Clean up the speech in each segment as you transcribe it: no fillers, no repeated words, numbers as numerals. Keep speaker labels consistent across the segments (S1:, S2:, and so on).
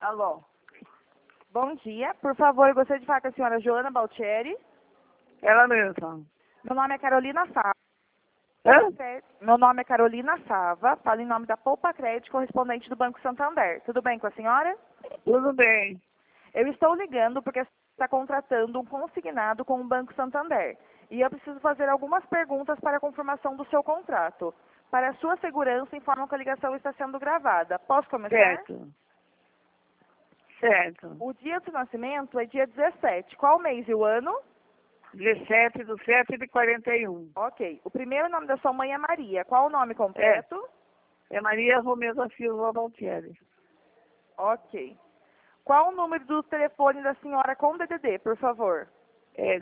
S1: Alô?
S2: Bom dia. Por favor, eu gostaria de falar com a senhora Joana Baltieri.
S1: Ela mesma.
S2: Meu nome é Carolina Sava.
S1: Hã?
S2: Meu nome é Carolina Sava. Falo em nome da Poupa Crédito, correspondente do Banco Santander. Tudo bem com a senhora?
S1: Tudo bem.
S2: Eu estou ligando porque está contratando um consignado com o Banco Santander. E eu preciso fazer algumas perguntas para a confirmação do seu contrato. Para a sua segurança, informam que a ligação está sendo gravada. Posso começar?
S1: Certo.
S2: O dia do nascimento é dia 17. Qual mês e o ano?
S1: 17/7/41.
S2: Ok. O primeiro nome da sua mãe é Maria. Qual o nome completo?
S1: É Maria Romeu da Silva Baltieri.
S2: Ok. Qual o número do telefone da senhora com DDD, por favor?
S1: É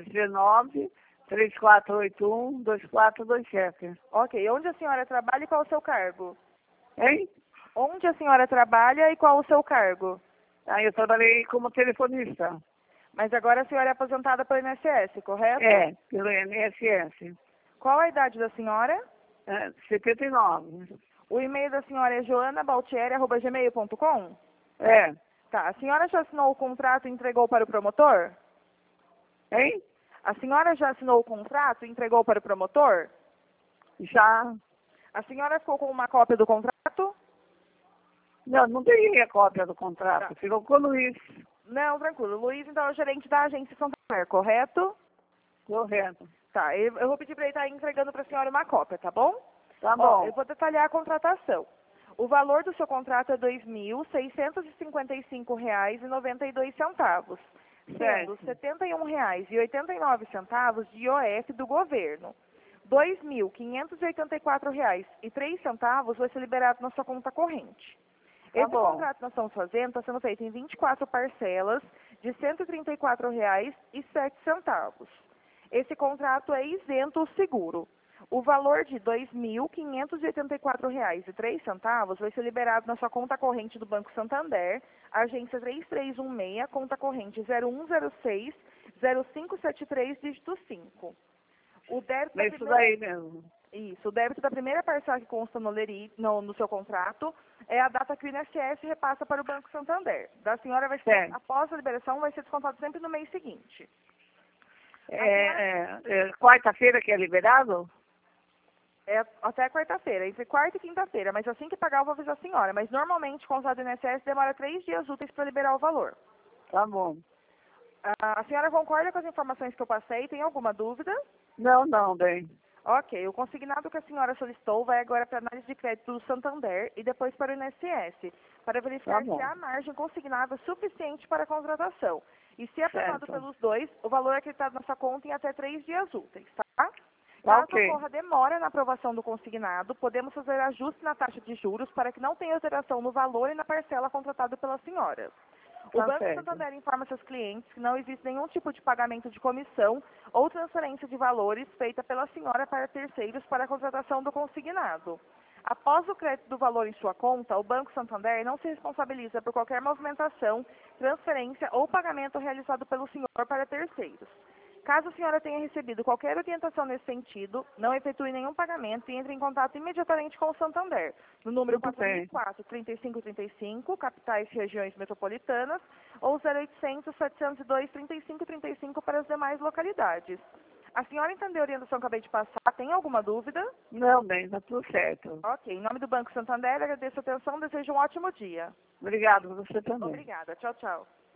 S1: 19/3481/2427.
S2: Ok. Onde a senhora trabalha e qual o seu cargo?
S1: Hein?
S2: Onde a senhora trabalha e qual o seu cargo?
S1: Eu trabalhei como telefonista.
S2: Mas agora a senhora é aposentada pelo INSS, correto?
S1: Pelo INSS.
S2: Qual a idade da senhora?
S1: 79.
S2: O e-mail da senhora é joanabaltieri@gmail.com?
S1: É.
S2: Tá. A senhora já assinou o contrato e entregou para o promotor?
S1: Hein?
S2: A senhora já assinou o contrato e entregou para o promotor?
S1: Já.
S2: A senhora ficou com uma cópia do contrato?
S1: Não peguei a cópia do contrato.
S2: Tá.
S1: Ficou com o Luiz.
S2: Não, tranquilo. Luiz, então, é o gerente da agência Santander, correto?
S1: Correto.
S2: Tá. Eu vou pedir para ele estar entregando para a senhora uma cópia, tá bom?
S1: Tá
S2: Ó,
S1: bom.
S2: eu vou detalhar a contratação. O valor do seu contrato é R$ 2.655,92, sendo R$
S1: Certo.
S2: 71,89 de IOF do governo. R$ 2.584,03 vai ser liberado na sua conta corrente.
S1: Tá
S2: Esse
S1: bom.
S2: contrato que nós estamos fazendo está sendo feito em 24 parcelas de R$ 134,07. Esse contrato é isento o seguro. O valor de R$ 2.584,03 vai ser liberado na sua conta corrente do Banco Santander, agência 3316, conta corrente 0106-0573, dígito 5. O débito
S1: É isso daí mesmo.
S2: Isso, o débito da primeira parcela que consta no seu contrato é a data que o INSS repassa para o Banco Santander. Da senhora vai ser,
S1: Certo.
S2: após a liberação, vai ser descontado sempre no mês seguinte.
S1: Quarta-feira que é liberado?
S2: É até quarta-feira, entre quarta e quinta-feira, mas assim que pagar eu vou avisar a senhora. Mas normalmente o contrato do INSS demora 3 dias úteis para liberar o valor.
S1: Tá bom.
S2: A senhora concorda com as informações que eu passei? Tem alguma dúvida?
S1: Não, bem.
S2: Ok, o consignado que a senhora solicitou vai agora para a análise de crédito do Santander e depois para o INSS, para verificar
S1: Tá bom.
S2: se há margem consignável suficiente para a contratação. E se aprovado
S1: Certo.
S2: pelos dois, o valor é acreditado na sua conta em até 3 dias úteis, tá?
S1: Tá
S2: Caso
S1: ok.
S2: ocorra demora na aprovação do consignado, podemos fazer ajuste na taxa de juros para que não tenha alteração no valor e na parcela contratada pela senhora. O
S1: Tá
S2: Banco
S1: certo.
S2: Santander informa seus clientes que não existe nenhum tipo de pagamento de comissão ou transferência de valores feita pela senhora para terceiros para a contratação do consignado. Após o crédito do valor em sua conta, o Banco Santander não se responsabiliza por qualquer movimentação, transferência ou pagamento realizado pelo senhor para terceiros. Caso a senhora tenha recebido qualquer orientação nesse sentido, não efetue nenhum pagamento e entre em contato imediatamente com o Santander, no número
S1: Tudo bem.
S2: 4004-3535, capitais e regiões metropolitanas, ou 0800-702-3535 para as demais localidades. A senhora entendeu a orientação que eu acabei de passar? Tem alguma dúvida?
S1: Não, bem, tá tudo certo.
S2: Ok. Em nome do Banco Santander, agradeço a atenção e desejo um ótimo dia.
S1: Obrigado, você também.
S2: Obrigada. Tchau, tchau.